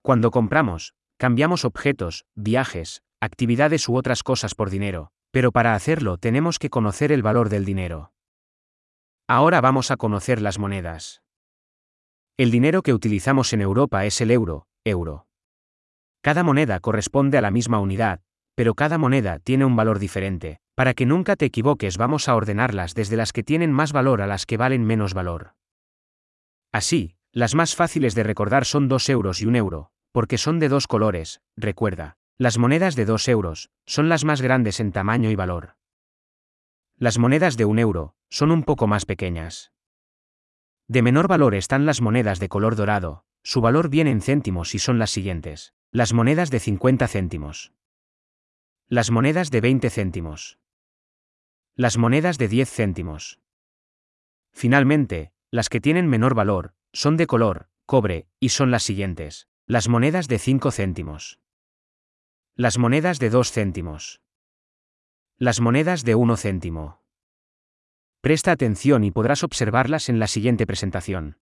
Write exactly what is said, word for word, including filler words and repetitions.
Cuando compramos, cambiamos objetos, viajes, actividades u otras cosas por dinero, pero para hacerlo tenemos que conocer el valor del dinero. Ahora vamos a conocer las monedas. El dinero que utilizamos en Europa es el euro, euro. Cada moneda corresponde a la misma unidad, pero cada moneda tiene un valor diferente. Para que nunca te equivoques, vamos a ordenarlas desde las que tienen más valor a las que valen menos valor. Así, las más fáciles de recordar son dos euros y un euro, porque son de dos colores. Recuerda, las monedas de dos euros son las más grandes en tamaño y valor. Las monedas de un euro son un poco más pequeñas. De menor valor están las monedas de color dorado, su valor viene en céntimos y son las siguientes: las monedas de cincuenta céntimos. Las monedas de veinte céntimos. Las monedas de diez céntimos. Finalmente, las que tienen menor valor son de color cobre y son las siguientes: las monedas de cinco céntimos. Las monedas de dos céntimos. Las monedas de uno céntimo. Presta atención y podrás observarlas en la siguiente presentación.